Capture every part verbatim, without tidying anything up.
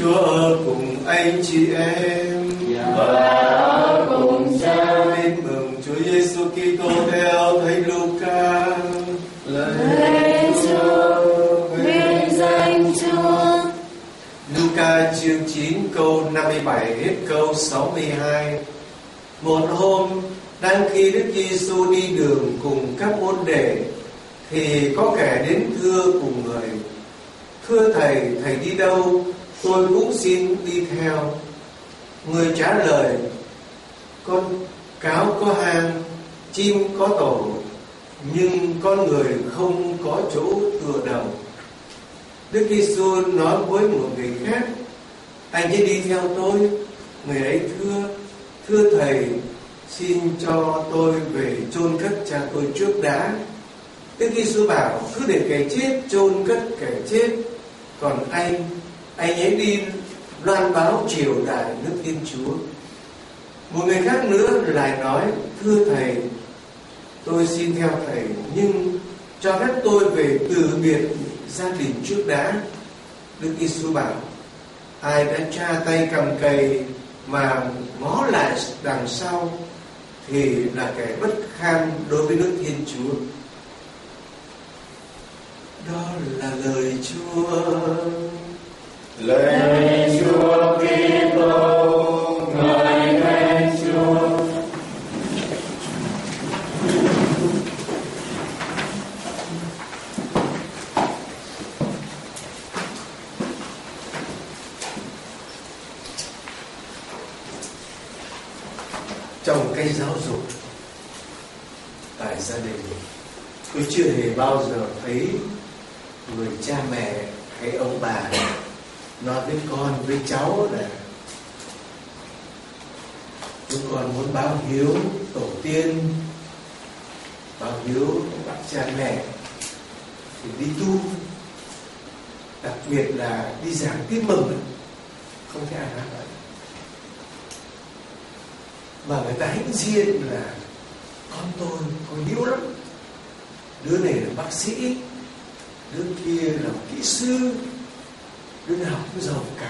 Chúa ở cùng anh chị em và ở cùng cha. Tin mừng Chúa Giêsu Kitô theo Thánh Luca. Lạy Chúa, vinh danh Chúa. Luca chương chín câu năm mươi bảy hết câu sáu mươi hai. Một hôm, đang khi Đức Giêsu đi đường cùng các môn đệ, thì có kẻ đến thưa cùng người: Thưa Thầy, Thầy đi đâu? Tôi cũng xin đi theo. Người trả lời: Con cáo có hang, chim có tổ, nhưng con người không có chỗ tựa đầu. Đức Giêsu nói với một người khác: Anh hãy đi theo tôi. Người ấy thưa: Thưa Thầy, xin cho tôi về chôn cất cha tôi trước đã. Đức Giêsu bảo: Cứ để kẻ chết chôn cất kẻ chết, còn anh, anh hãy đi loan báo triều đại nước Thiên Chúa. Một người khác nữa lại nói: Thưa Thầy, tôi xin theo Thầy, nhưng cho phép tôi về từ biệt gia đình trước đã. Đức Giêsu bảo: Ai đã tra tay cầm cày mà ngó lại đằng sau thì là kẻ bất kham đối với nước Thiên Chúa. Đó là lời Chúa. Lạy Chúa Kitô, ngợi khen Chúa. Trong cái giáo dục tại gia đình, tôi chưa hề bao giờ thấy người cha mẹ hay ông bà nói với con với cháu là chúng con muốn báo hiếu tổ tiên, báo hiếu các cha mẹ thì đi tu, đặc biệt là đi giảng tin mừng. Không thể ai nói vậy, mà người ta hãnh diện là con tôi có hiếu lắm, đứa này là bác sĩ, đứa kia là kỹ sư, đứa nào cũng giàu cả,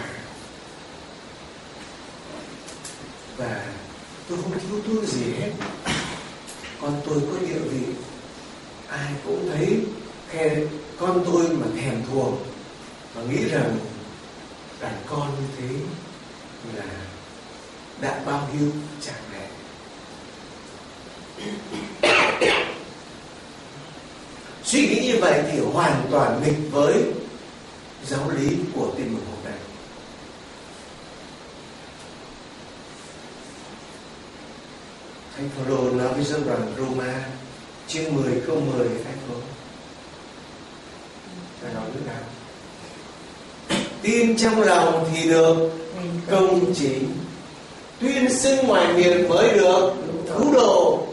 và tôi không thiếu thốn gì hết. Con tôi có địa vị, ai cũng thấy khen con tôi mà thèm thuồng, và nghĩ rằng đàn con như thế là đã bao hiếu cha mẹ. Suy nghĩ như vậy thì hoàn toàn nghịch với giáo lý của Tin mừng hôm nay. Thánh Phaolô nói với dân đoàn Roma chương mười câu mười anh có phải nói thế nào? Tin trong lòng thì được công chính, tuyên xưng ngoài miệng mới được cứu độ.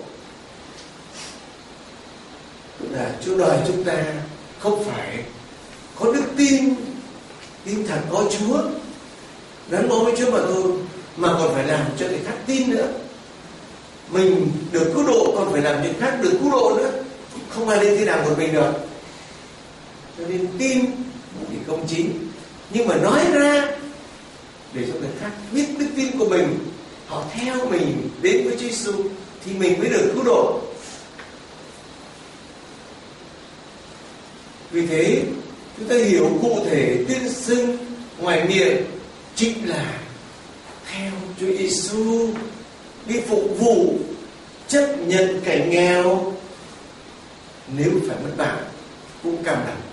Là Chúa đòi chúng ta không phải có đức tin, tin thật có Chúa, gắn bó với Chúa mà thôi, mà còn phải làm cho người khác tin nữa. Mình được cứu độ còn phải làm cho người khác được cứu độ nữa, không ai lên thiên đàng một mình được. Cho nên tin thì công chính, nhưng mà nói ra để cho người khác biết đức tin của mình, họ theo mình đến với Chúa Giêsu thì mình mới được cứu độ. Vì thế chúng ta hiểu cụ thể tuyên xưng ngoài miệng chính là theo Chúa Giêsu, đi phục vụ, chấp nhận cảnh nghèo, nếu phải mất bạn cũng cam đảm.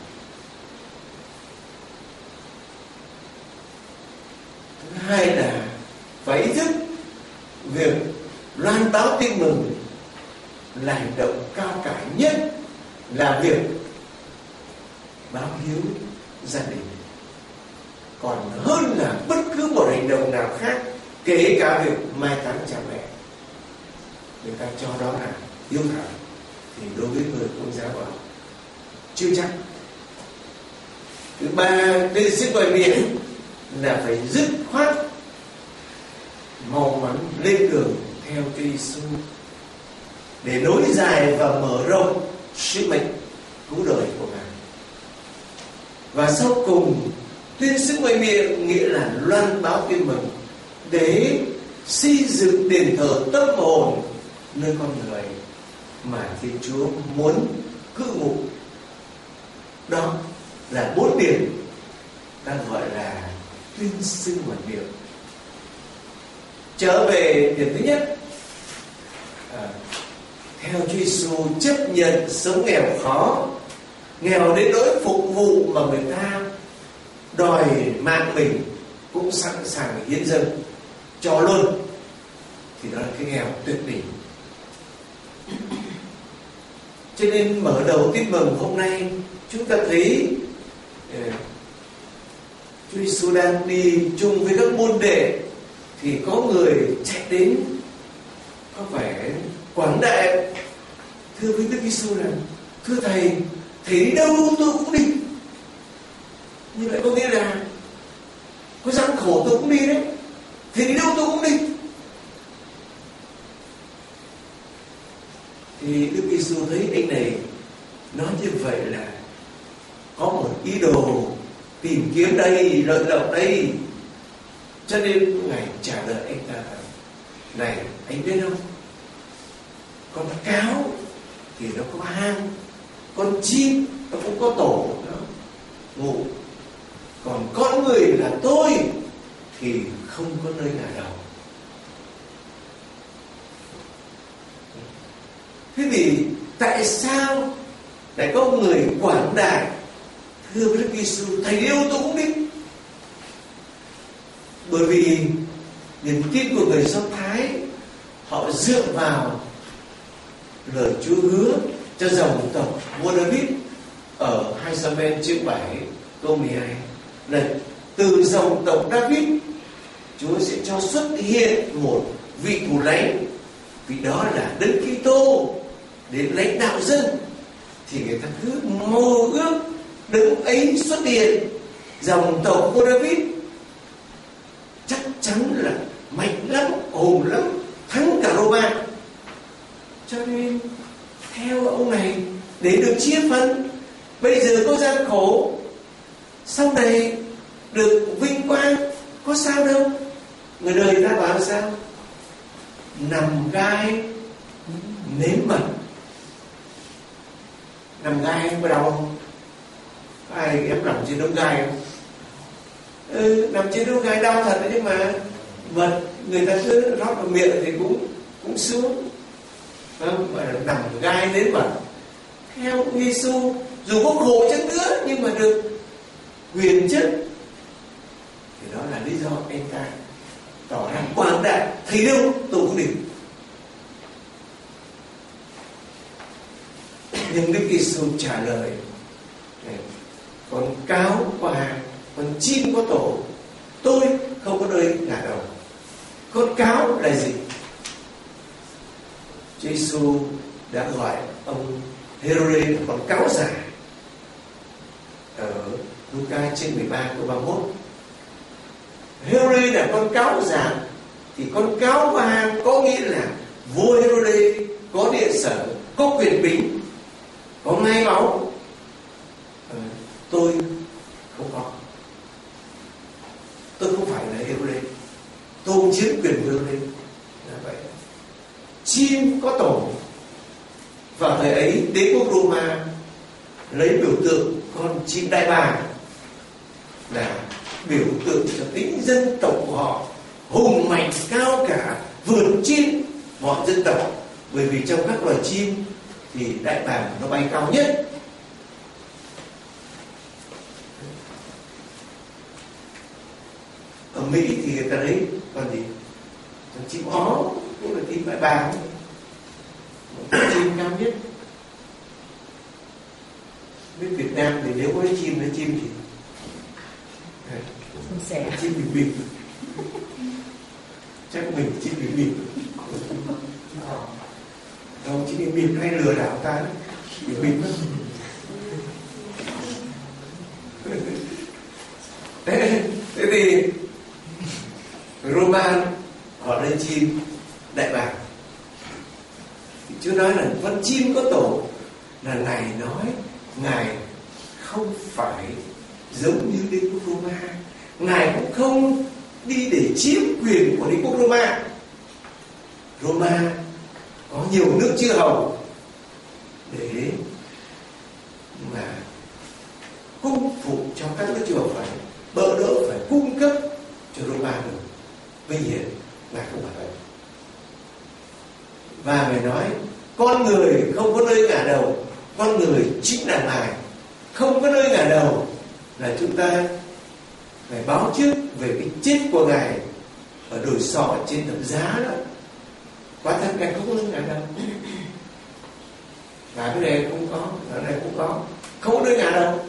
Thứ hai là phải ý thức việc loan báo tin mừng là hành động cao cả nhất, là việc báo hiếu gia đình, còn hơn là bất cứ một hành động nào khác, kể cả việc mai táng cha mẹ. Người ta cho đó là hiếu thảo, thì đối với người Công giáo bảo chưa chắc. Thứ ba, tên sức ngoài miệng là phải dứt khoát màu mắn lên đường theo Chúa Giêsu để nối dài và mở rộng sứ mệnh cứu đời của Ngài. Và sau cùng Tuyên xưng ngoài miệng nghĩa là loan báo tin mừng để xây dựng đền thờ tâm hồn nơi con người mà Thiên Chúa muốn cư ngụ. Đó là bốn điểm ta gọi là tuyên xưng ngoài miệng. Trở về điểm thứ nhất, à, theo Chúa Giêsu chấp nhận sống nghèo khó, nghèo đến nỗi phục vụ mà người ta đòi mạng mình cũng sẵn sàng hiến dâng cho luôn, thì đó là cái nghèo tuyệt đỉnh. Cho nên mở đầu tin mừng hôm nay chúng ta thấy uh, Chúa Giêsu đang đi chung với các môn đệ, thì có người chạy đến có vẻ quảng đại thưa với Đức Giêsu rằng: thưa thầy, thầy đi đâu tôi cũng đi. Như vậy có nghĩa là có gian khổ tôi cũng đi đấy, thầy đi đâu tôi cũng đi. Thì Đức Giêsu thấy anh này nói như vậy là có một ý đồ tìm kiếm đây, lợi lộc đây. Cho nên Ngài trả lời anh ta: này, anh biết không, con cáo thì nó có hang, con chim nó cũng có tổ nó ngủ, còn con người là tôi thì không có nơi ngả đầu. Thế thì tại sao lại có người quảng đại thưa với Đức Giêsu: thầy yêu tôi cũng đi? Bởi vì niềm tin của người Do Thái, họ dựa vào lời Chúa hứa cho dòng tộc vua David ở hai Sa-mu-el chương bảy câu mười hai là từ dòng tộc David Chúa sẽ cho xuất hiện một vị thủ lãnh, vì đó là Đấng Kitô đến lãnh đạo dân. Thì người ta cứ mơ ước Đấng ấy xuất hiện, dòng tộc vua David chắc chắn là mạnh lắm, hùng lắm, thắng cả Roma. Cho nên theo ông này, để được chia phân, bây giờ có gian khổ, sau này được vinh quang, có sao đâu. Người đời ta bảo sao? Nằm gai nếm mật. Nằm gai có đau không? Ai em nằm trên đống gai không? Ừ, nằm trên đống gai đau thật đấy, nhưng mà mật người ta cứ rót vào miệng thì cũng cũng sướng. Không, gọi là nằm gai nếm mật. Theo Giêsu, dù có khổ chăng nữa nhưng mà được quyền chất, thì đó là lý do anh ta tỏ ra quảng đại: thấy đâu tôi cũng đi. Nhưng Đức Giêsu trả lời: con cáo có hang, con chim có tổ, tôi không có nơi ngả đầu. Con cáo là gì? Chúa Giêsu đã gọi ông Hê-rô-đê là con cáo giả ở Luca chương mười ba câu ba mươi mốt. Hê-rô-đê là con cáo giả, thì con cáo có hang có nghĩa là vua Hê-rô-đê có địa sở, có quyền bính, có ngai báu. à, tôi không có. Tôi không phải là Hê-rô-đê, tôi không chiếm quyền Hê-rô-đê. Là vậy. Chim có tổ. Vào thời ấy, đế quốc Roma lấy biểu tượng con chim đại bàng là biểu tượng cho tính dân tộc của họ hùng mạnh, cao cả, vượt trên mọi dân tộc. Bởi vì trong các loài chim thì đại bàng nó bay cao nhất. Ở Mỹ thì người ta lấy con gì? Con chim ó, cũng là chim đại bàng, chim cao nhất. Bên Việt Nam thì nếu có cái chim là chim gì? Sẽ. Chim bình bình. Chắc mình chim bình bình. Không, chim bình bình hay lừa đảo ta đấy. Bình bình đó. Thế, thế thì Roman họ lên chim đại bàng. Chúa nói là con chim có tổ, là Ngài nói Ngài không phải giống như đế quốc Roma. Ngài cũng không đi để chiếm quyền của đế quốc Roma. Roma có nhiều nước chư hầu để mà cung phục cho các nước chư hầu, phải bỡ đỡ, phải cung cấp cho Roma được. Bây giờ Ngài không phải vậy. Và Ngài nói con người không có nơi ngả đầu, con người chính là Ngài. Không có nơi ngả đầu là chúng ta phải báo trước về cái chết của Ngài ở đồi sọ trên thập giá đó. Quả thật Ngài không có nơi ngả đầu. Và cái này không có, cái này cũng có, không có nơi ngả đầu.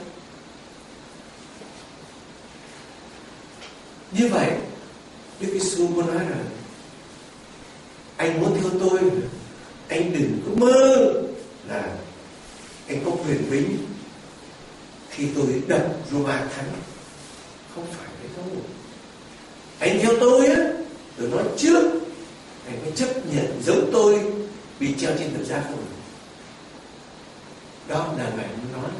Như vậy Đức Giêsu có nói rằng anh muốn theo tôi, anh đừng có mơ là anh có quyền bính khi tôi đập Roma thắng. Không phải thế đâu. Anh theo tôi á, tôi nói trước, anh mới chấp nhận giống tôi bị treo trên thập giá không. Đó là Ngài nói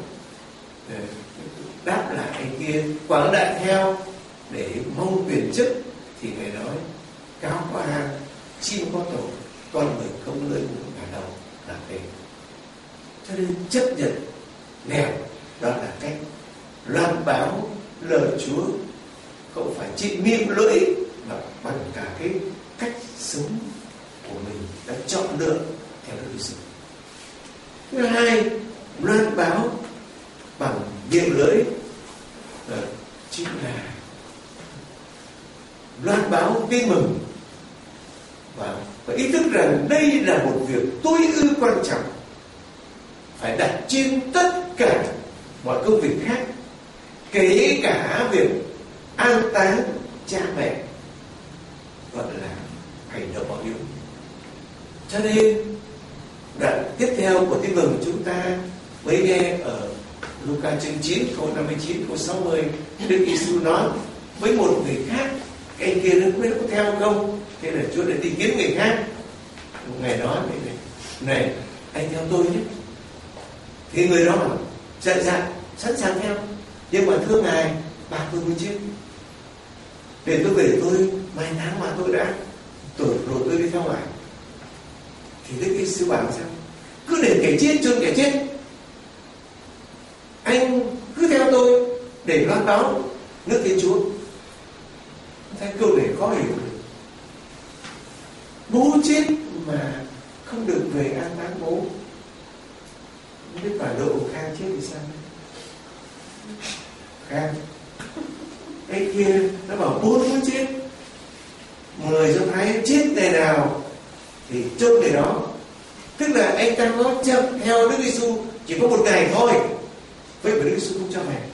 đáp lại anh kia quảng đại theo để mong quyền chức, thì Ngài nói cáo có hang, chim có tổ, con người không nơi ngả đầu là thế. Cho nên chấp nhận nghèo, đó là cách loan báo lời Chúa, không phải chỉ miệng lưỡi mà bằng cả cái cách sống của mình đã chọn lựa theo Đức Giêsu. Thứ hai, loan báo bằng miệng lưỡi đó chính là loan báo tin mừng và phải ý thức rằng đây là một việc tối ưu quan trọng, phải đặt trên tất cả mọi công việc khác, kể cả việc an táng cha mẹ, gọi là hành động báo hiếu. Cho nên đoạn tiếp theo của tin mừng chúng ta mới nghe ở Luca chương chín câu năm mươi chín câu sáu mươi, Đức Giêsu nói với một người khác, cái anh kia nó không biết có theo không, thế là Chúa đã đi kiếm người khác. Ngài nói này, này anh theo tôi nhé. Thì người đó bảo dạ dạ sẵn sàng theo, nhưng mà thưa Ngài, ba tôi mới chết, để tôi về tôi mai tháng mà tôi đã tuổi rồi tôi đi theo Ngài. Thì Đức Giêsu bảo sao? Cứ để kẻ chết chôn kẻ chết. Anh cứ theo tôi để loan báo nước Thiên Chúa. Thấy câu này khó hiểu. Bố chết mà không được về an táng bố, không biết bà Lộ Khang chết thì sao? Khang cái kia nó bảo bố muốn chết, mười do Thái chết ngày nào thì chốt ngày đó. Tức là anh ta có chậm theo Đức Giêsu chỉ có một ngày thôi, vậy mà Đức Giêsu không cho về.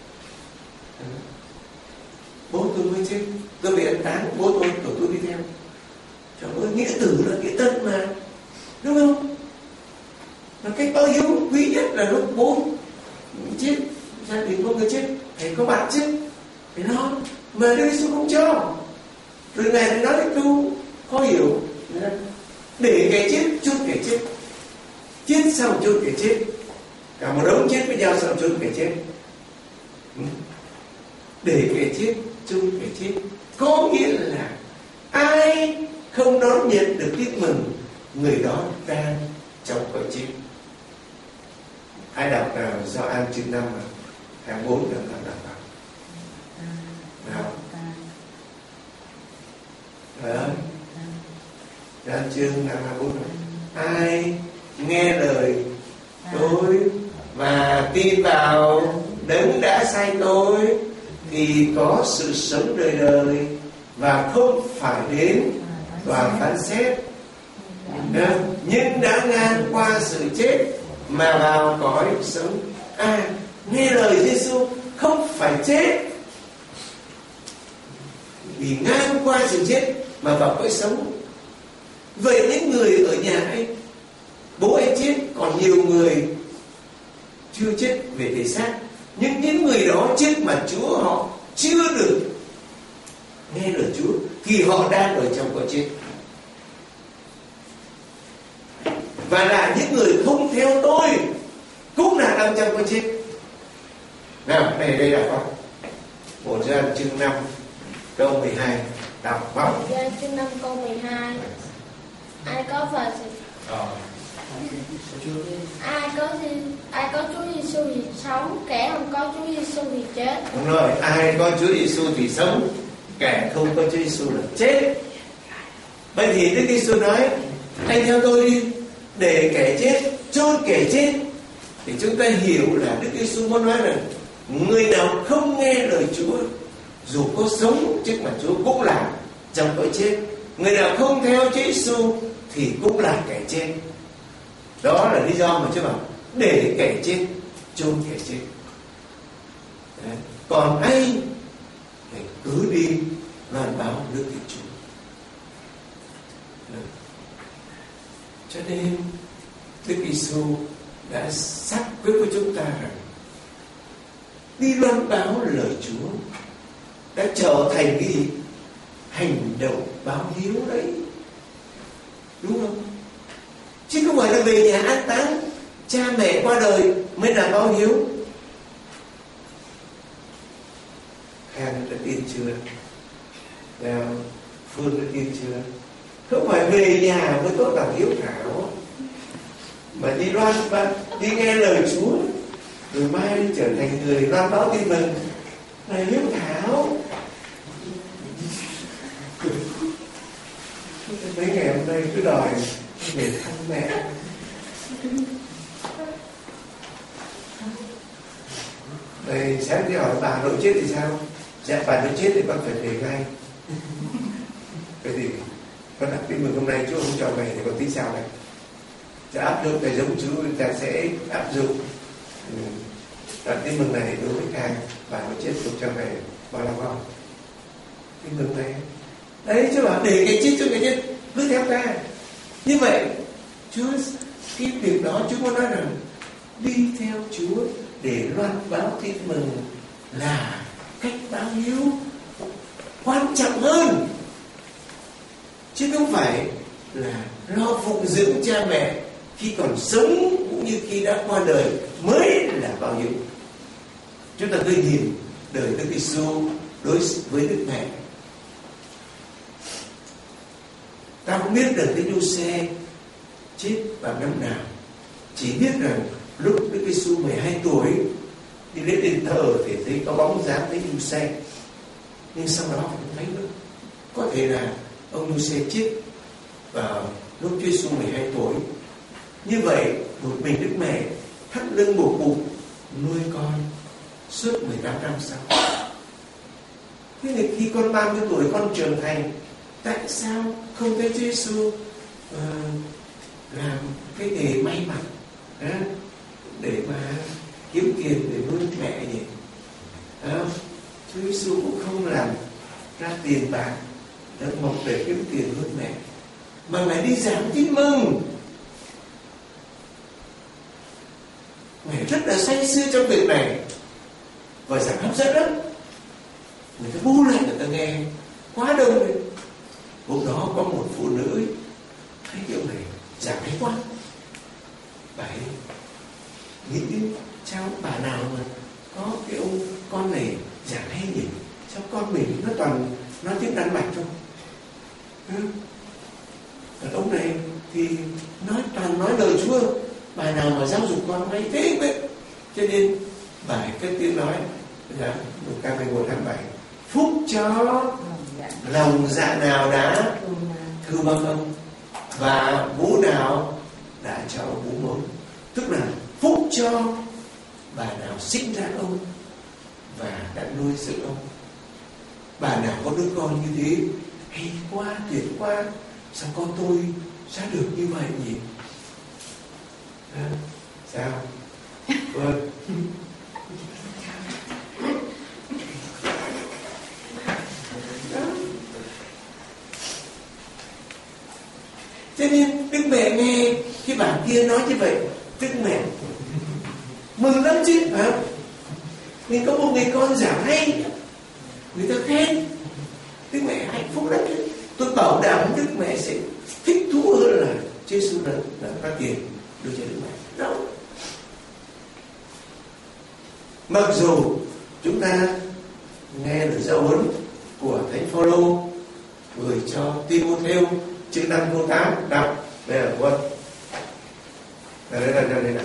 Bố tôi mới chết, tôi bị an táng, bố tôi tổ tôi đi theo. Trời ơi, nghĩa tử là nghĩa tân mà, đúng không? Là cách báo hiếu quý nhất là lúc bố chết, gia đình có người chết, thầy có bạn chết, thì nó mà Đức Giêsu không cho. Rồi Ngài nói cái câu khó hiểu, để kẻ chết chôn kẻ chết, chết xong chôn kẻ chết, cả một đống chết với nhau xong chôn kẻ chết. Để kẻ chết chôn kẻ chết có nghĩa là ai không đón nhận được tin mừng, người đó đang trong cõi chết. Ai đọc nào do An chương năm tháng bốn là đọc đọc đọc nào. Trời ơi, An chương năm tháng bốn, ai nghe lời tôi và tin vào Đấng đã sai tôi thì có sự sống đời đời và không phải đến tòa phán xét, nhưng đã ngang qua sự chết mà vào cõi sống. À, nghe lời Giêsu không phải chết, vì ngang qua sự chết mà vào cõi sống. Vậy những người ở nhà anh, bố anh chết, còn nhiều người chưa chết về thể xác, nhưng những người đó chết mà Chúa họ chưa được nghe lời Chúa thì họ đang ở trong cõi chết. Và là những người không theo tôi cũng là đang trong cõi chết. Nào, này đây là con. Một Gioan chương năm câu mười hai, đọc vào. Một Gioan chương năm câu mười hai. Ai có Phật thì Ờ. ai có gì ai có Chúa Giêsu thì sống, kẻ không có Chúa Giêsu thì chết. Đúng rồi, ai có Chúa Giêsu thì sống, kẻ không có Chúa Giêsu là chết. Vậy thì Đức Giêsu nói: anh theo tôi đi, để kẻ chết chôn kẻ chết. Thì chúng ta hiểu là Đức Giêsu muốn nói là người nào không nghe lời Chúa, dù có sống trước mặt Chúa cũng là trong cõi chết. Người nào không theo Chúa Giêsu thì cũng là kẻ chết. Đó là lý do mà Chúa bảo để kẻ chết chôn kẻ chết. Đấy. Còn anh thì cứ đi loan báo nước Thiên Chúa. Đấy. Cho nên Đức Giêsu đã xác quyết với chúng ta rằng đi loan báo lời Chúa đã trở thành cái gì? Hành động báo hiếu đấy, đúng không? Chứ không phải là về nhà an táng, cha mẹ qua đời mới là báo hiếu. Khang đã tin chưa? Nào, Phương đã tin chưa? Không phải về nhà mới có lòng hiếu thảo, mà đi loan báo, đi nghe lời Chúa, rồi mai đi trở thành người loan báo tin mừng là hiếu thảo. Mấy ngày hôm nay cứ đòi về thăm mẹ. Đây sáng đi hỏi bà nội chết thì sao? Dạ bà nội chết thì con phải về ngay. Vậy thì con đặt tin mừng hôm nay Chúa không cho về thì con tính sao này? Sẽ áp dụng cái giống Chúa, ta sẽ áp dụng đặt tin mừng này đối với Khang. Bà nội chết không cho về, bao lâu không? Tin mừng này đấy, chứ bảo để cái chết cho cái chết cứ theo ta. Như vậy Chúa, cái việc đó Chúa muốn nói rằng đi theo Chúa để loan báo tin mừng là cách báo hiếu quan trọng hơn, chứ không phải là lo phụng dưỡng cha mẹ khi còn sống cũng như khi đã qua đời mới là báo hiếu. Chúng ta cứ nhìn đời Đức Giêsu đối với Đức Mẹ. Ta không biết được cái Giuse chết vào năm nào, chỉ biết rằng lúc Đức Giêsu mười hai tuổi đi đến đền thờ thì thấy có bóng dáng thấy Giuse, nhưng sau đó không thấy nữa. Có thể là ông Giuse chết vào lúc Chúa Giêsu mười hai tuổi. Như vậy một mình Đức Mẹ thắt lưng buộc bụng nuôi con suốt mười tám năm sau. Thế thì khi con ba mươi tuổi con trưởng thành, tại sao không thấy Chúa Giêsu uh, làm cái nghề may mặc uh, để mà kiếm tiền để nuôi mẹ nhỉ? Uh, Chúa Giêsu cũng không làm ra tiền bạc để mọc để kiếm tiền nuôi mẹ, mà lại đi giảng tin mừng. Mẹ rất là say sưa trong việc này và giảng hấp dẫn lắm. Người ta bu lại người ta nghe quá đông rồi. Hôm đó có một phụ nữ ấy, thấy kiểu này giảng hay quá, bà ấy nghĩ sao bà nào mà có cái ông con này giảng hay nhỉ? Sao con mình nó toàn nói tiếng Đan Mạch thôi? Ừ. Còn ông này thì nói toàn nói lời Chúa, bà nào mà giáo dục con hay thế vậy? Cho nên bà ấy cất tiếng nói là một ca mười một tháng bảy: phúc cho lòng dạ nào đã thương bác ông và bố nào đã cho bố mẫu. Tức là phúc cho bà nào sinh ra ông và đã nuôi dưỡng ông. Bà nào có đứa con như thế hay quá, tuyệt quá, sao con tôi ra được như vậy nhỉ? À, sao? Vâng. Cho nên Đức Mẹ nghe cái bà kia nói như vậy, Đức Mẹ mừng lắm chứ, hả? Mình có một người con giảng hay, người ta khen, Đức Mẹ hạnh phúc lắm chứ. Tôi bảo đảm Đức Mẹ sẽ thích thú hơn là Chúa Giêsu là là ra tiền đưa cho Đức Mẹ. Đâu. Mặc dù chúng ta nghe được giáo huấn của Thánh Phaolô gửi cho Ti-mô-thêu chương năm câu tám. Đọc đây là quân. Đây đây đây đây nào.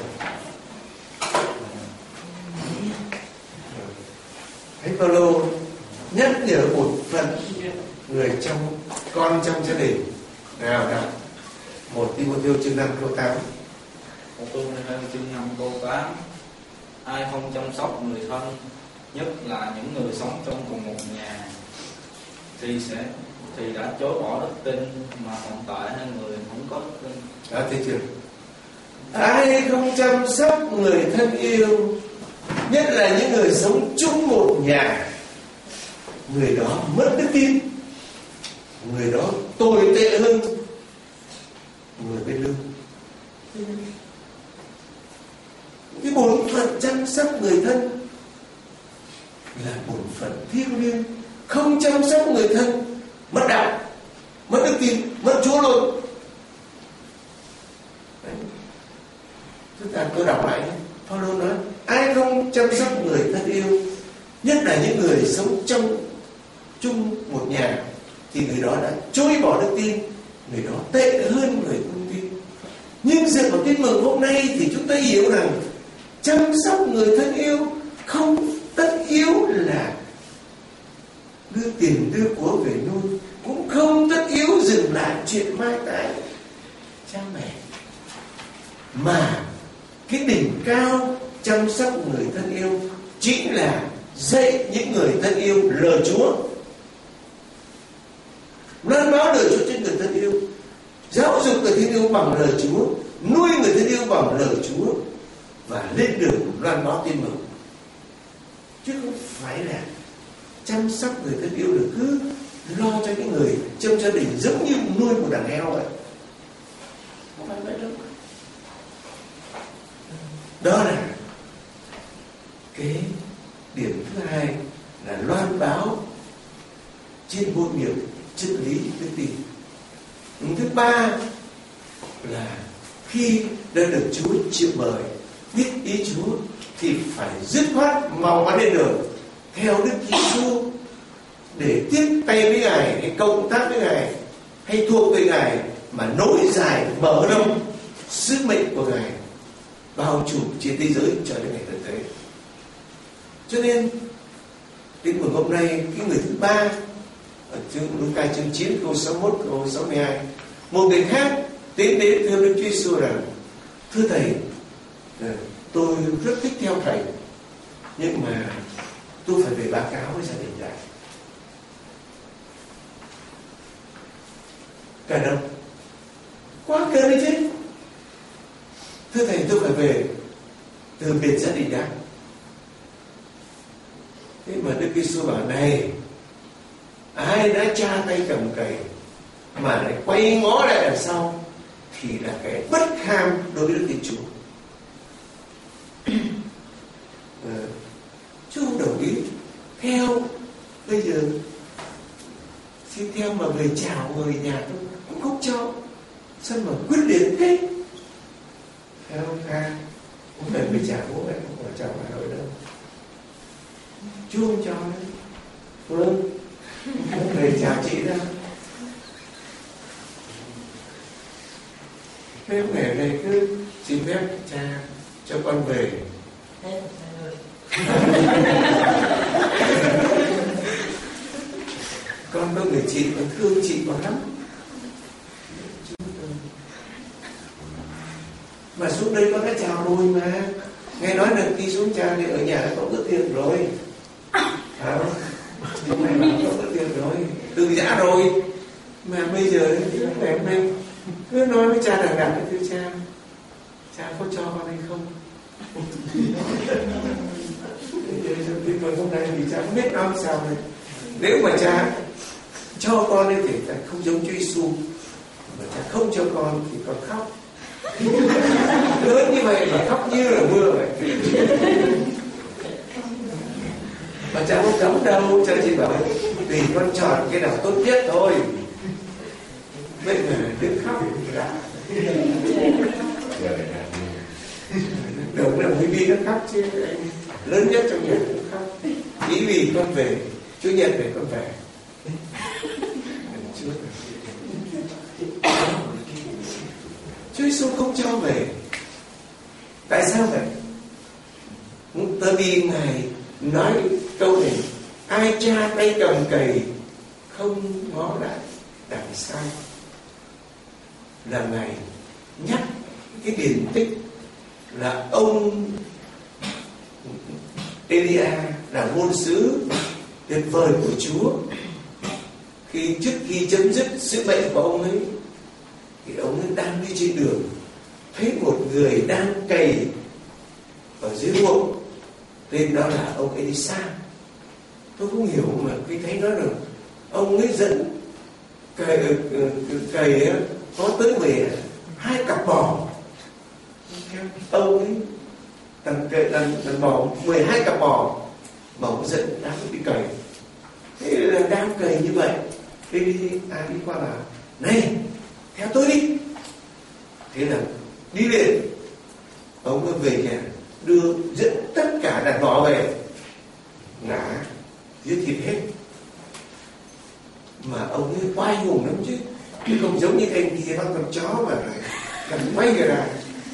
Thánh Phaolô nhắc nhở một phần người trong con trong gia đình. Nào nào. Một Ti-mô-thêu chương năm câu tám. Một Ti-mô-thêu chương năm câu tám. Ai không chăm sóc người thân, nhất là những người sống trong cùng một nhà, thì sẽ thì đã chối bỏ đức tin, mà còn tệ hơn người không có đức tin. Đó, thấy chưa? Ai không chăm sóc người thân yêu, nhất là những người sống chung một nhà, người đó mất đức tin, người đó tồi tệ hơn người bên lưng. Cái bổn phận chăm sóc người thân là bổn phận thiêng liêng. Không chăm sóc người thân, mất đạo, mất đức tin, mất Chúa luôn. Chúng ta tôi đọc lại. Phaolô nói ai không chăm sóc người thân yêu, nhất là những người sống trong chung một nhà, thì người đó đã chối bỏ đức tin, người đó tệ hơn người không tin. Nhưng dựa vào tin mừng hôm nay thì chúng ta hiểu rằng chăm sóc người thân yêu không tất yếu là đưa tiền đưa của về nuôi, cũng không tất yếu dừng lại chuyện mai táng cha mẹ, mà cái đỉnh cao chăm sóc người thân yêu chính là dạy những người thân yêu lời Chúa, loan báo lời Chúa cho người thân yêu, giáo dục người thân yêu bằng lời Chúa, nuôi người thân yêu bằng lời Chúa, và lên đường loan báo tin mừng. Chứ không phải là chăm sóc người thân yêu được cứ lo cho những người trong gia đình giống như nuôi một đàn heo vậy. Không phải vậy đâu. Đó là cái điểm thứ hai, là loan báo trên ngôn miệng chân lý đức tin. Thứ ba là khi đã được Chúa triệu mời biết ý Chúa thì phải dứt khoát mau bắn lên đường theo Đức Giêsu để tiếp tay với Ngài, hay cộng tác với Ngài, hay thuộc về Ngài, mà nối dài mở rộng sứ mệnh của Ngài bao trùm trên thế giới cho đến ngày tận thế. Cho nên tin mừng hôm nay, cái người thứ ba ở chương Luca chương chín câu sáu mươi mốt câu sáu mươi hai, một người khác tiến đến thưa Đức Chúa Giêsu rằng: thưa thầy, tôi rất thích theo thầy, nhưng mà tôi phải về báo cáo với gia đình lại. Cả đâu quá cơn đấy chứ. Thưa thầy, tôi phải về từ biệt gia đình đã. Thế mà Đức Giêsu bảo này, ai đã tra tay cầm cày mà lại quay ngó lại đằng sau thì là cái bất kham đối với Đức Thiên Chúa. À, chứ không đồng ý theo. Bây giờ xin theo mà về chào người nhà tôi cũng không cho. Sao mà quyết liệt thế? Theo tha cũng phải về chào bố mẹ, không phải chào Hà Nội đâu. Chú không cho đấy. Vâng, không về chào chị đâu. Thế ngày này cứ xin phép cha cho con về. Con có người chị, con thương chị con lắm. Mà xuống đây con đã chào rồi mà. Nghe nói là khi xuống cha thì ở nhà có bữa tiệc rồi. À, hôm nay bảo có bữa tiệc rồi, từ giã rồi. Mà bây giờ thì ngày hôm nay cứ nói với cha rằng rằng thưa cha, cha có cho con hay không? Bây giờ hôm nay thì cha không biết nói sao này. Nếu mà cha cho con ấy thì cha không giống Chúa Giêsu, mà cha không cho con thì con khóc. Lớn như vậy mà khóc như là mưa vậy. Mà cha không cấm đâu, cha chỉ bảo tùy con chọn cái nào tốt nhất thôi. Vậy mà đừng khóc đã. Đúng là Huy Vi nó khóc chứ, lớn nhất trong nhà cũng khóc. Ý vì con về, Chúa nhận về con về. Chúa Chúa Giêsu không cho về. Tại sao vậy? Tại vì Ngài nói câu này: ai cha tay cầm cày không ngó lại đằng sau. Là Ngài nhắc cái điển tích là ông Elia là ngôn sứ tuyệt vời của Chúa. Khi trước khi chấm dứt sứ mệnh của ông ấy, thì ông ấy đang đi trên đường, thấy một người đang cày ở dưới ruộng, tên đó là ông Elisa. Tôi không hiểu mà khi thấy nó được, ông ấy dẫn cày cày có tới mười hai cặp bò. Ông ấy đàn cày đàn, đàn bò mười hai cặp bò mà ông dẫn đang đi cày. Thế là đang cày như vậy, thế đi ai đi qua là này theo tôi đi. Thế là đi liền. Ông ấy về nhà đưa dẫn tất cả đàn bò về, ngã giết thịt hết. Mà ông ấy oai hùng lắm chứ, chứ không giống như anh kia bắt con chó mà cầm quay người ra.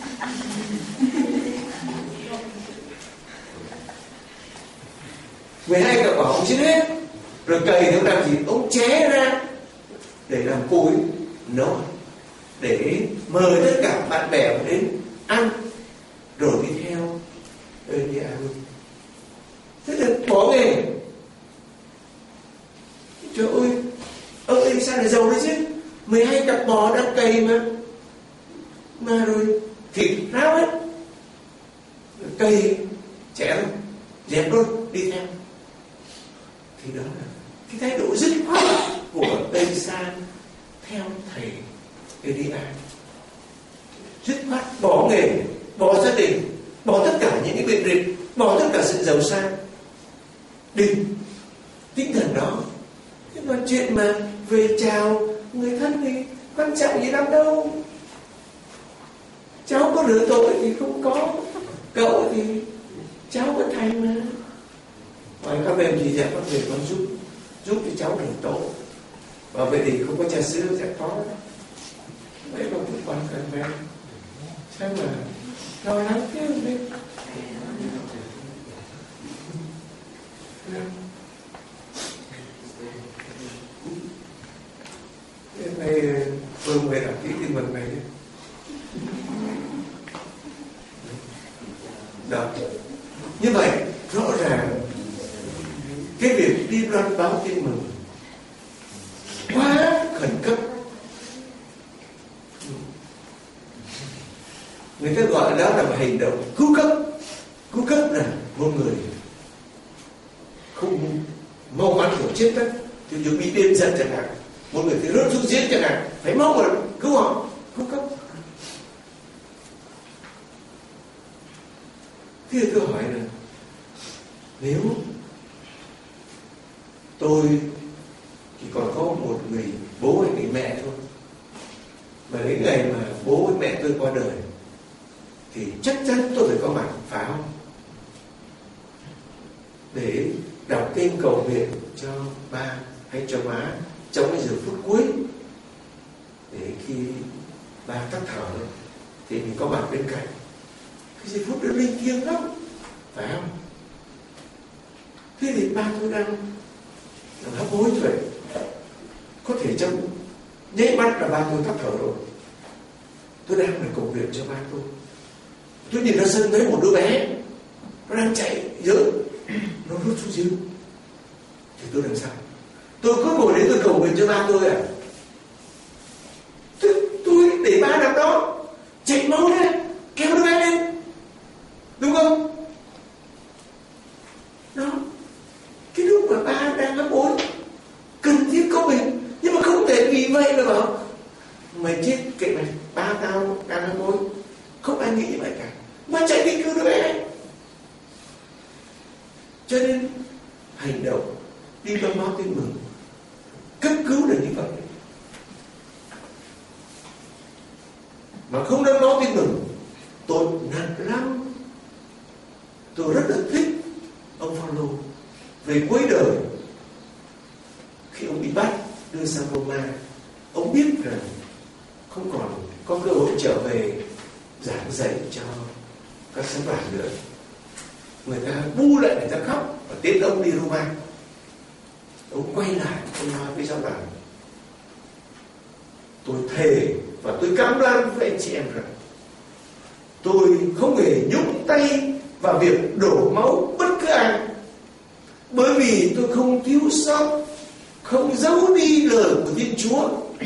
mười hai cặp bò ông giết hết, rồi cày thì ông làm gì? Ông ché ra để làm củi nấu, để mời tất cả bạn bè đến ăn, rồi đi theo Elia luôn. Thế là bỏ nghề. Trời ơi, ông Elisa là giàu đấy chứ, mười hai cặp bò đang cày mà, mà rồi thịt ráo hết, cày chẻ luôn, dẹp luôn, đi theo. Thì đó là cái thái độ dứt khoát của Elisa theo thầy Elia. Dứt khoát bỏ nghề, bỏ gia đình, bỏ tất cả những cái việc rịch, bỏ tất cả sự giàu sang, đi tinh thần đó. Nhưng mà chuyện mà về chào người thân thì quan trọng gì lắm đâu. Cháu có rửa tội thì không có, cậu thì cháu có thành mà. Ngoài các em thì dạ con về con giúp giúp cho cháu rửa tội. Và vậy thì không có trà sữa sẽ có. Đấy là một quan cần về. Sao mà lo lắng chứ đấy. Hôm nay Phương về đọc ký tin mừng này. Đó. Như vậy rõ ràng cái việc đi loan báo tin mừng quá khẩn cấp. Người ta gọi đó là một hành động cứu cấp. Cứu cấp là một người không mau mắn của chết tất, thì như bị điên giận chẳng hạn, một người thì rớt xuống giếng chẳng hạn, phải mau mà cứu họ, cứu cấp. Thế tôi hỏi là nếu tôi chỉ còn có một người bố hay người mẹ thôi, mà đến ngày mà bố với mẹ tôi qua đời thì chắc chắn tôi phải có mặt, phải không? Để đọc tên cầu nguyện cho ba hay cho má trong cái giờ phút cuối, để khi ba tắt thở thì mình có mặt bên cạnh. Cái giây phút đó linh thiêng lắm, phải không? Thế thì ba tôi đang đang hấp hối rồi, có thể trong nháy mắt là ba tôi tắt thở rồi. Tôi đang là cầu nguyện cho ba tôi. Tôi nhìn ra sân thấy một đứa bé nó đang chạy giữa, nó rút xuống giếng. Thì tôi làm sao? Tôi cứ ngồi đấy tôi cầu nguyện cho ba tôi à? Tôi, tôi để ba nằm đó chạy máu ra kéo đứa bé lên, đúng không? Đó, cái lúc mà ba đang hấp hối cần thiết có mình, nhưng mà không thể vì vậy mà bảo mày chết kệ mày, ba tao đang hấp hối. Không ai nghĩ như vậy cả, mà chạy đi cứu đứa bé. Cho nên hành động đi loan báo tin mừng cấp cứu là như vậy. Mà không loan báo tin mừng tôi nặng lắm. Tôi rất là thích ông Phaolô về cuối đời, khi ông bị bắt đưa sang Roma, ông biết rằng không còn có cơ hội trở về giảng dạy cho các sứ đoàn nữa. Người ta bu lại, người ta khóc và tiễn ông đi Roma. Ông quay lại, ông nói với giáo đoàn: tôi thề và tôi cam đoan với anh chị em rằng tôi không hề nhúng tay vào việc đổ máu bất cứ ai, bởi vì tôi không thiếu sót, không giấu đi lời của Thiên Chúa.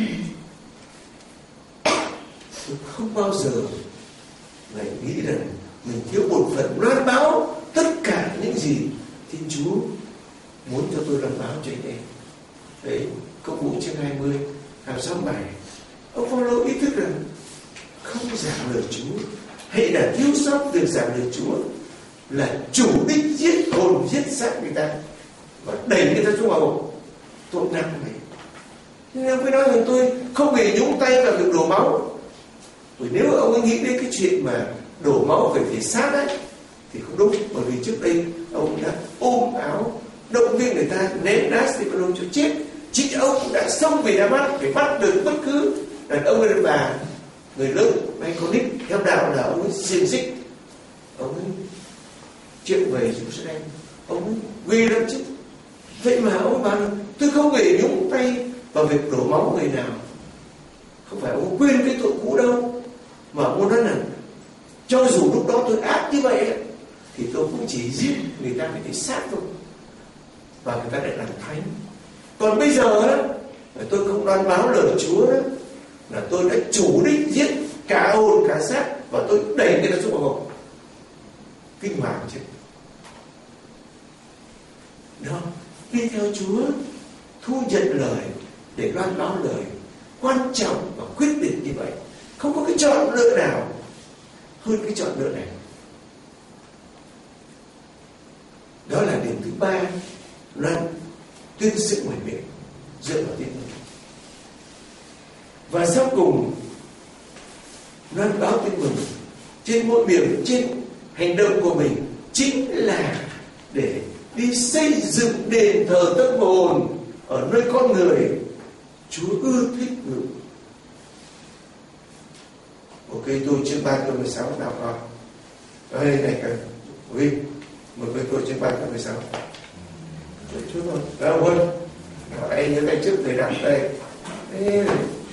Tôi không bao giờ lại nghĩ rằng mình thiếu bổn phận loan báo tất cả những gì Thiên Chúa muốn cho tôi loan báo cho anh em. Đấy, Công vụ chương hai mươi, hai mươi sáu bài. Ông Phaolô ý thức rằng không giảng lời Chúa hay là thiếu sót việc giảng lời Chúa là chủ đích giết hồn giết xác người ta và đẩy người ta xuống hầu tội nặng này. Nên ông phải nói rằng tôi không hề nhúng tay vào việc đổ máu. Bởi nếu ông ấy nghĩ đến cái chuyện mà đổ máu về thể xác ấy thì không đúng, bởi vì trước đây ông đã ôm áo động viên người ta ném đá Stephen cho chết. Chính ông cũng đã xông về Đa Mát để bắt được bất cứ đàn ông hay đàn bà, người lớn hay con nít theo đạo, là ông ấy xiềng xích, ông ấy triệu về Jerusalem, ông ấy quy lắm chứ. Vậy mà ông ấy bảo là tôi không hề nhúng tay vào việc đổ máu người nào. Không phải ông quên cái tội cũ đâu, mà ông nói là cho dù lúc đó tôi ác như vậy thì tôi cũng chỉ giết người ta về thể xác thôi, và người ta lại làm thánh. Còn bây giờ đó, tôi không loan báo lời Chúa đó, là tôi đã chủ đích giết cả hồn cả xác và tôi đẩy người ta xuống hồn. Kinh hoàng chứ. Đó, đi theo Chúa, thu nhận lời để loan báo lời, quan trọng và quyết định như vậy. Không có cái chọn lựa nào hơn cái chọn lựa này. Đó là điểm thứ ba, loan tuyên sự ngoài miệng dựa vào tin mừng. Và sau cùng, loan báo tin mừng trên mỗi miệng, trên hành động của mình chính là để đi xây dựng đền thờ tâm hồn ở nơi con người Chúa ưa thích ngự. Ok, tôi chương ba câu mười sáu nào con. Ở đây này cần Huy, mời cô tôi chương ba câu mười sáu. Chút thôi. Đâu Huy, hãy nhớ tay trước thầy đặt đây. Đây.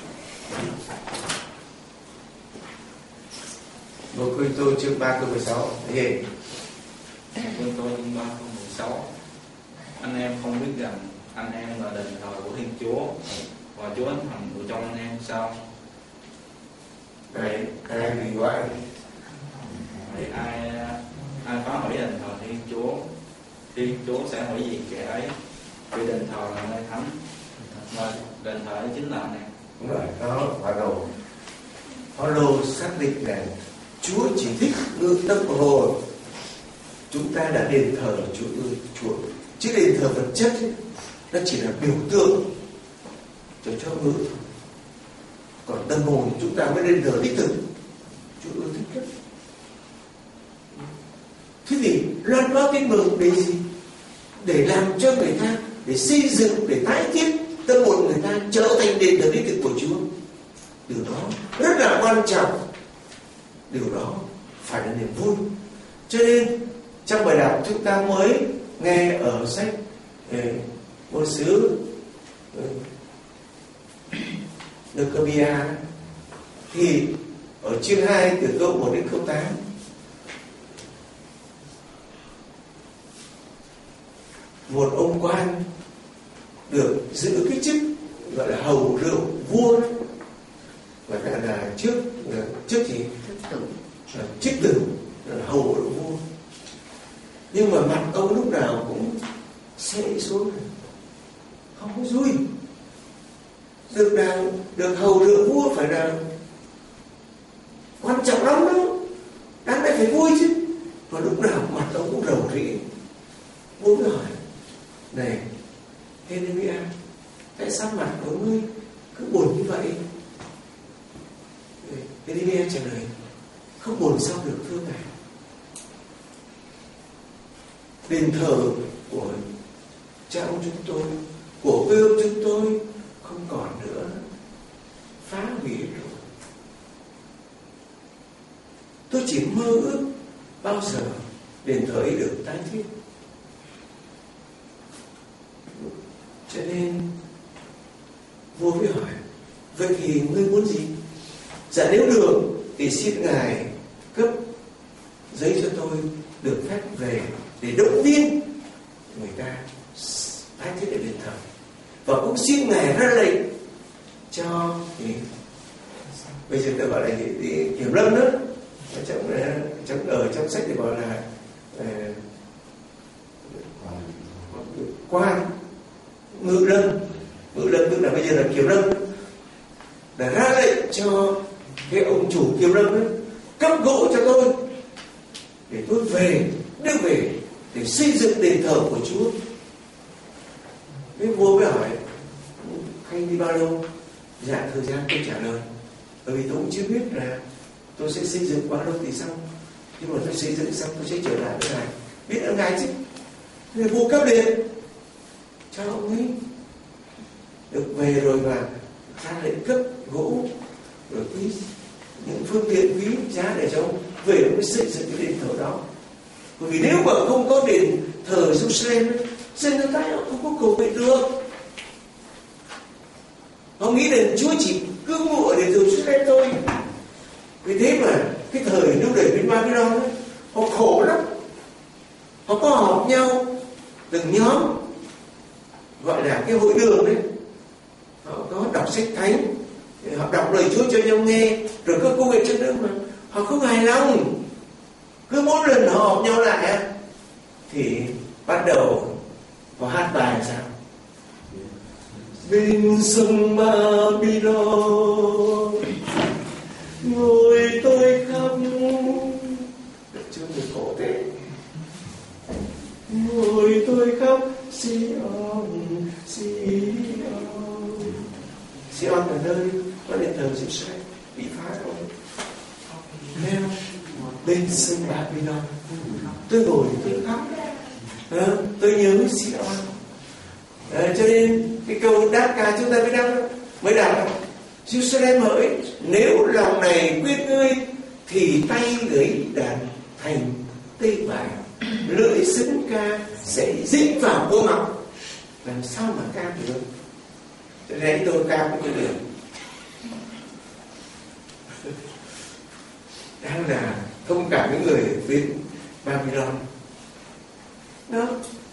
Một Cô tôi chương ba câu mười sáu. Gì? Cô tôi chương ba câu mười sáu. Anh em không biết rằng anh em là đền thờ của Thiên Chúa và Chúa ấn hành của trong anh em sao? Đấy, ai bị gọi? Thì ai ai phá hủy đền thờ Thiên Chúa, Thiên Chúa sẽ hủy diệt kẻ ấy, vì đền thờ là nơi thánh, và đền thờ ấy chính là này. Đúng rồi, đó bắt đầu. Phaolô xác định rằng Chúa chỉ thích ngự tâm hồn. Chúng ta đã đền thờ Chúa ơi Chúa, chứ đền thờ vật chất ấy, nó chỉ là biểu tượng cho cho ngự. Còn tâm hồn chúng ta mới đền thờ đích thực. Chúa ưa thích nhất. Thế thì loan báo tin mừng để gì? Để làm cho người ta, để xây dựng, để tái thiết tâm hồn người ta trở thành đền thờ đích thực của Chúa. Điều đó rất là quan trọng. Điều đó phải là niềm vui. Cho nên trong bài đọc chúng ta mới nghe ở sách ngôn sứ Nehemia thì ở chương hai từ câu một đến câu tám, một ông quan được giữ cái chức gọi là hầu rượu vua, và gọi là trước trước gì chức tử là hầu rượu vua, nhưng mà mặt ông lúc nào cũng xệ xuống, không có vui. Được nào được hầu rượu vua phải là quan trọng lắm đó, đáng lẽ phải vui chứ. Và lúc nào mặt ông cũng rầu rĩ. Vua mới hỏi: này Nehemia, tại sao mặt của ngươi cứ buồn như vậy? Nehemia trả lời: không buồn sao được thưa ngài. Đền thờ của cha ông chúng tôi, của quê hương chúng tôi không còn nữa, phá hủy hết rồi. Tôi chỉ mơ ước bao giờ đền thờ ấy được tái thiết. Cho nên vua mới hỏi, vậy thì ngươi muốn gì? Dạ nếu được thì xin ngài cấp giấy cho tôi được phép về để động viên người ta tái thiết lại đền thờ, và cũng xin ngài ra lệnh cho thì bây giờ tôi gọi là gì, thì kiểm lâm đó, trong trong ở trong sách thì gọi là uh, quan ngự lâm, ngự lâm tức là bây giờ là kiểm lâm, để ra lệnh cho cái ông chủ kiểm lâm ấy cấp gỗ cho tôi để tôi về đưa về để xây dựng đền thờ của Chúa. Cái vua mới hỏi khanh đi bao lâu? Dạ thời gian tôi trả lời, bởi vì tôi cũng chưa biết là tôi sẽ xây dựng quá lâu thì xong, nhưng mà tôi xây dựng xong tôi sẽ trở lại với ngài, biết ơn ngài chứ. Nên vua cấp điện cho ông ấy được về rồi, và ra lệnh cấp gỗ rồi quý những phương tiện quý giá để cho ông về ông mới xây dựng cái đền thờ đó. Bởi vì nếu mà không có đền thờ Jerusalem, dân người ta không có cầu nguyện được. Họ nghĩ là Chúa chỉ cứ ngụ ở đền thờ Jerusalem thôi. Vì thế mà cái thời lưu đày bên Babylon ấy, họ khổ lắm. Họ có họp nhau từng nhóm, gọi là cái hội đường đấy. Họ có đọc sách thánh, họ đọc lời Chúa cho nhau nghe, rồi có câu nguyện cho nữa, mà họ không hài lòng. Cứ mỗi lần họ họp nhau lại thì bắt đầu họ hát bài sao? Bên sông Babylon ngồi tôi khóc, chưa được khổ thế. Ngồi tôi khóc Sion, Sion. Sion là nơi có đền thờ Jerusalem bị phá rồi. Theo bên sông Babylon tôi ngồi tôi khóc, à, tôi nhớ Sion. À, cho nên cái câu đáp ca chúng ta mới đáp mới đáp Jerusalem hỡi, nếu lòng này quyết ngươi thì tay gấy đàn thành tê bài, lưỡi xứng ca sẽ dính vào vô ngọc. Làm sao mà ca được? Cho nên tôi ca cũng không được. Đang là thông cảm với người ở bên Babylon đó.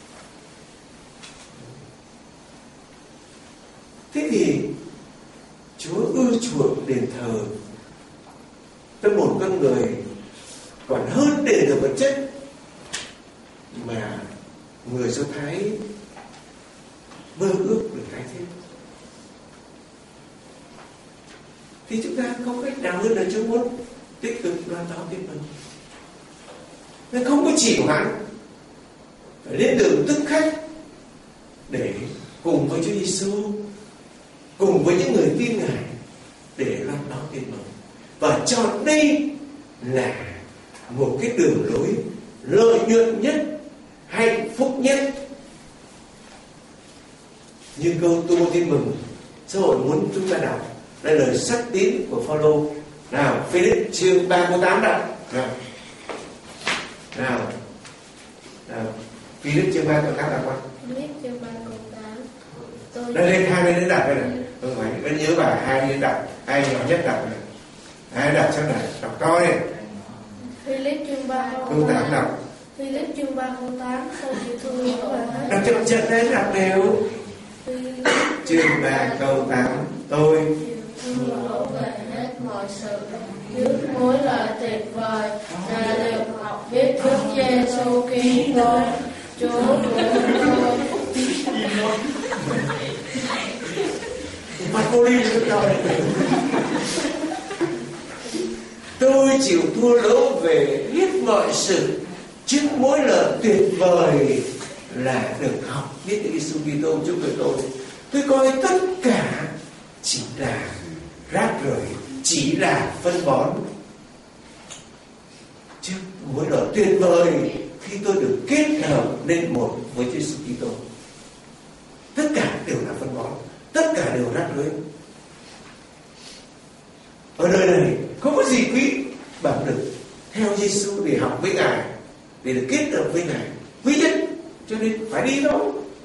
Thế thì Chúa ưa chuộng đền thờ tâm hồn con người còn hơn đền thờ vật chất, mà người Do Thái mơ ước được cái thế. Thì chúng ta không cách nào hơn là Chúa muốn tích cực loan báo tin mừng. Nên không có chỉ hoãn, phải lên đường tức khách để cùng với Chúa Giêsu, cùng với những người tin Ngài để loan báo tin mừng, và chọn đây là một cái đường lối lợi nhuận nhất, hạnh phúc nhất. Như câu tuyên bố tin mừng xã hội muốn chúng ta đọc, đây là lời sắc tín của Phaolô. Nào, Philip chương ba câu tám đọc. Nào, nào, nào, Philip chương ba câu tám đọc qua. Philip chương ba câu tám. Tôi đây lên hai bên đến đọc đây này. Tôi phải vẫn nhớ bài hai bên đọc, hai nhỏ nhất đọc này. Hai đọc xem này, đọc to đi. Philip chương ba câu tám đọc. Philip chương ba câu tám. Tôi chỉ thương nhớ bài hát. Đọc chậm chậm đấy, đọc đều. Chương ba câu tám. Tôi thương đổ về hết mọi sự, dưới mối lợi tuyệt vời là được học biết Đức Giêsu Kitô Chúa của tôi. Mặt cô đi rồi. Tôi chịu thua lỗ về hết mọi sự trước mối lợi tuyệt vời là được học biết Đức Giêsu Kitô Chúa của tôi. Tôi coi tất cả chỉ là rác rưởi, chỉ là phân bón trước mối lợi tuyệt vời khi tôi được kết hợp lên một với Chúa Giêsu Kitô. bón, tất cả đều rác rưởi. Ở đời này không có gì quý bằng được theo Giêsu để học với Ngài, để được kết hợp với Ngài, quý nhất, cho nên phải đi thôi.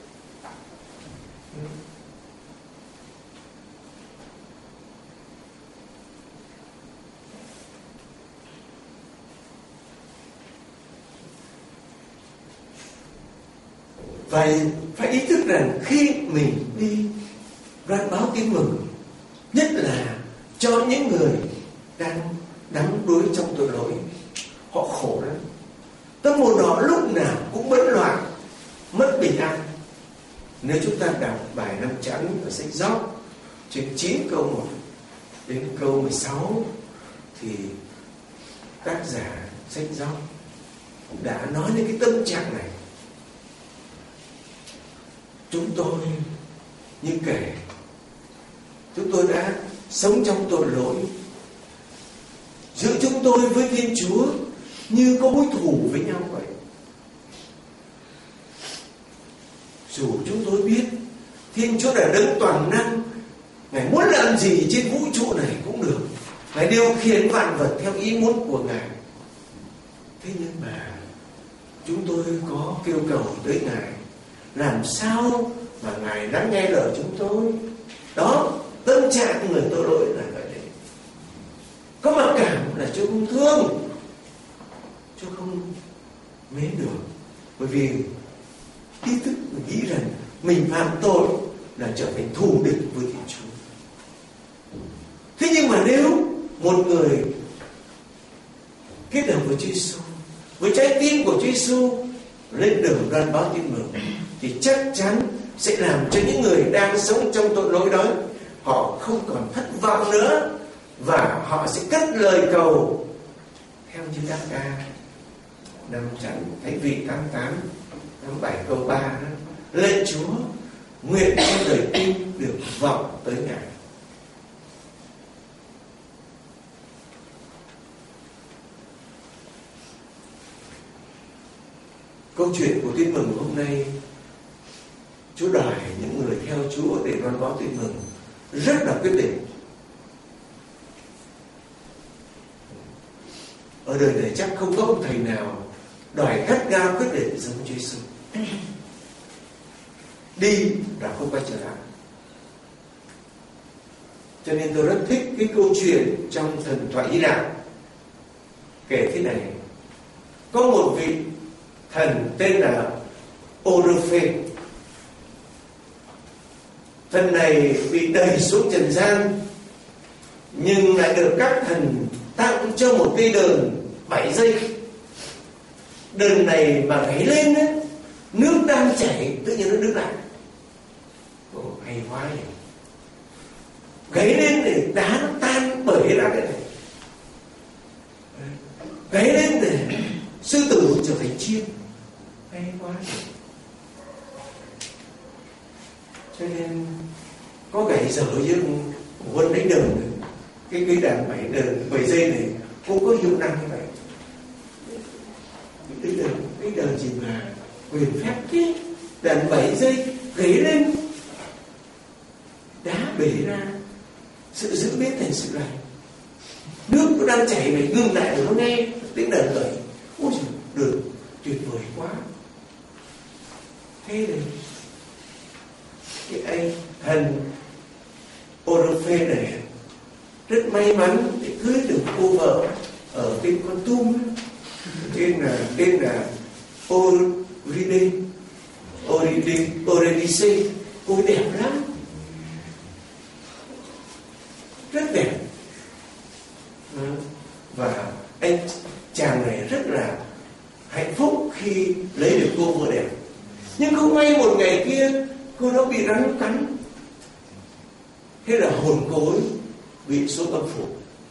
Phải, phải ý thức rằng khi mình đi rao báo tin mừng, nhất là cho những người đang đắm đuối trong tội lỗi, họ khổ lắm. Tâm hồn họ lúc nào cũng bấn loạn, mất bình an. Nếu chúng ta đọc bài năm chắn ở sách Gióp trên chín câu một đến câu mười sáu thì tác giả sách Gióp cũng đã nói đến cái tâm trạng này. Chúng tôi như kể, chúng tôi đã sống trong tội lỗi, giữa chúng tôi với Thiên Chúa như có mối thù với nhau vậy. Dù chúng tôi biết Thiên Chúa đã đấng toàn năng, Ngài muốn làm gì trên vũ trụ này cũng được, Ngài điều khiển vạn vật theo ý muốn của Ngài. Thế nhưng mà chúng tôi có kêu cầu tới Ngài, làm sao mà Ngài đã nghe lời chúng tôi. Đó, tâm trạng người tội lỗi là vậy đấy. Có mặc cảm là Chúa không thương, Chúa không mến được. Bởi vì ý thức nghĩ rằng mình phạm tội là trở thành thù địch với Thiên Chúa. Thế nhưng mà nếu một người kết hợp với Chúa Giêsu, với trái tim của Chúa Giêsu lên đường rao báo tin mừng, thì chắc chắn sẽ làm cho những người đang sống trong tội lỗi đó, họ không còn thất vọng nữa, và họ sẽ cất lời cầu theo như các ca năm chắn Thánh vị tám tám năm bảy câu ba đó: lạy Chúa, nguyện cho đời tim được vọng tới Ngài. Câu chuyện của tin mừng hôm nay, Chúa đòi những người theo Chúa để loan báo tin mừng rất là quyết định. Ở đời này chắc không có ông thầy nào đòi gắt gao quyết định giống Chúa Giêsu. Đi là không quay trở lại. Cho nên tôi rất thích cái câu chuyện trong thần thoại Hy Lạp kể thế này: có một vị thần tên là Orpheus. Thần này bị đẩy xuống trần gian, nhưng lại được các thần tặng cho một cây đờn bảy dây. Đờn này mà gáy lên ấy, nước đang chảy tự nhiên nó đứng lại. Ồ, hay quá nhỉ. Gáy lên để đá nó tan bể ra cái này. Gáy lên để sư tử trở thành chim. Hay quá nhỉ. Cho nên có gãy dở với quân đánh đờn, cái cây đàn bảy đờn bảy dây này cũng có hiệu năng như vậy. Cái đờn cái đờn gì mà quyền phép thế, đàn bảy dây gãy lên, đá bể ra, sự giữ biết thành sự lành. Nước nó đang chảy này ngưng lại rồi nó nghe tiếng đờn gãy. Ôi trời, được, tuyệt vời quá. Thế này cái anh thần Orpheus này rất may mắn để cưới được cô vợ ở bên Con Tum, tên là tên là Eurydice. Eurydice, Eurydice, cô đẹp lắm, rất đẹp. Và anh chàng này rất là hạnh phúc khi lấy được cô vợ đẹp. Nhưng không may một ngày kia cô đó bị rắn cắn, thế là hồn cô ấy bị xuống âm phủ.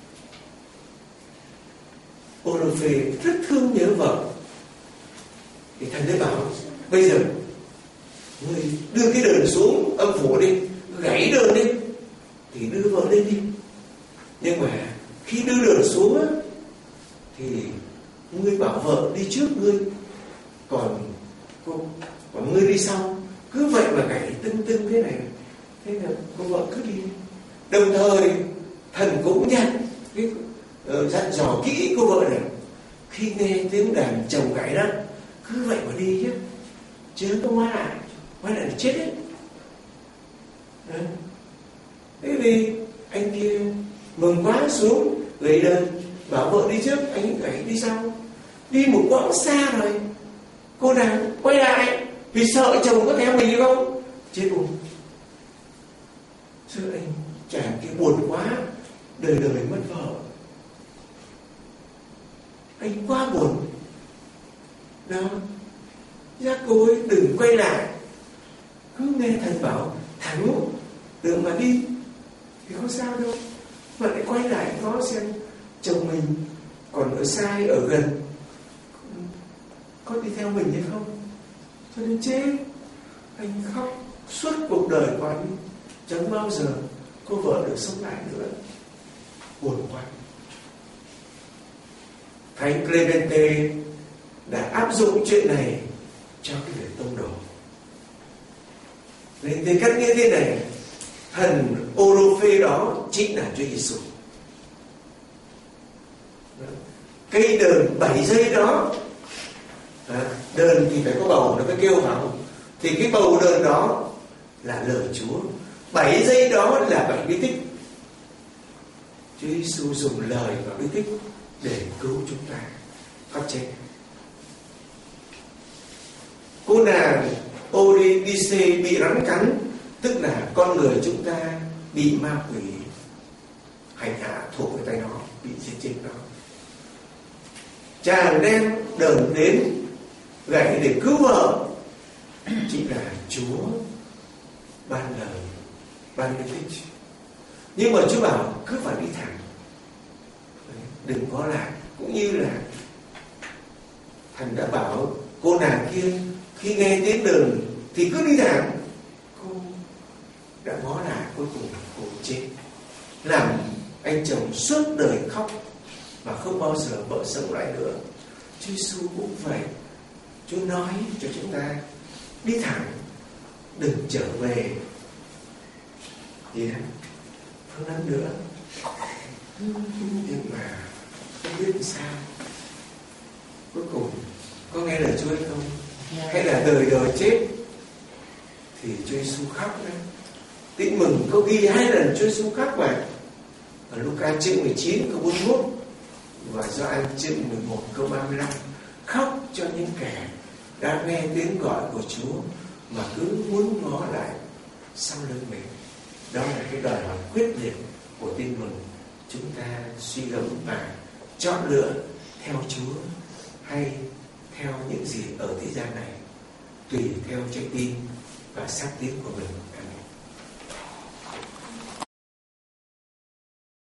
Orpheus rất thương nhớ vợ, thì thần ấy bảo: bây giờ người đưa cái đờn xuống âm phủ đi, gãy đờn đi, thì đưa vợ lên đi. Nhưng mà khi đưa đờn xuống á, thì ngươi bảo vợ đi trước ngươi, còn còn ngươi đi sau. Cứ vậy mà gãy tưng tưng thế này, Thế là cô vợ cứ đi. Đồng thời thần cũng dặn cái uh, dặn dò kỹ cô vợ này, khi nghe tiếng đàn chồng gãy đó cứ vậy mà đi nhé, chứ không quay lại, quay lại là chết đấy. Đấy. Thế vì anh kia mừng quá xuống gửi đơn bảo vợ đi trước, anh gãy đi sau. Đi một quãng xa rồi cô nàng quay lại vì sợ chồng có theo mình hay không, chết buồn. Chứ anh chàng kia buồn quá, đời đời mất vợ. Anh quá buồn đó. Giác cô ấy đừng quay lại, cứ nghe thần bảo thẳng đường mà đi thì không sao đâu, mà lại quay lại ngó xem chồng mình còn ở xa hay ở gần, có đi theo mình hay không. Cho nên chết. Anh khóc suốt cuộc đời của anh, chẳng bao giờ cô vợ được sống lại nữa. Buồn quá. Thánh Clemente đã áp dụng chuyện này cho cái việc tông đồ. Nên thì cách nghĩa thế này, thần Orpheus đó chính là Chúa Giêsu. Cây đờn bảy giây đó, à, đờn thì phải có bầu nó mới kêu vào, thì cái bầu đờn đó là lời Chúa. Bảy giây đó là bảy bí tích. Chúa Giêsu dùng lời và bí tích để cứu chúng ta thoát chết. Cô nàng Eurydice bị rắn cắn, tức là con người chúng ta bị ma quỷ hành hạ thuộc về tay nó, bị giết chết nó. Chàng đem đờn đến gãy để cứu vợ, chỉ là Chúa ban lời, ban bí tích. Nhưng mà Chúa bảo cứ phải đi thẳng, đừng có lại. Cũng như là thần đã bảo cô nàng kia, khi nghe tiếng đờn thì cứ đi thẳng. Cô đã ngó lại, cuối cùng cô chết, làm anh chồng suốt đời khóc mà không bao giờ vợ sống lại nữa. Chúa Giêsu cũng vậy. Chúa nói cho chúng ta đi thẳng, đừng trở về. Yeah. Không lắm nữa. Nhưng mà không biết sao, cuối cùng có nghe lời Chúa hay không, hay là đời đời chết. Thì Chúa Giêsu khóc đấy. Tin mừng có ghi hai lần Chúa Giêsu khóc vậy. Ở Luca chương mười chín câu bốn mươi mốt và Gioan chương mười một câu ba mươi lăm. Khóc cho những kẻ đã nghe tiếng gọi của Chúa mà cứ muốn ngó lại sau lưng mình. Đó là cái đòi hỏi quyết liệt của tin mừng. Chúng ta suy gẫm và chọn lựa theo Chúa hay theo những gì ở thế gian này, tùy theo trái tim và xác tín của mình.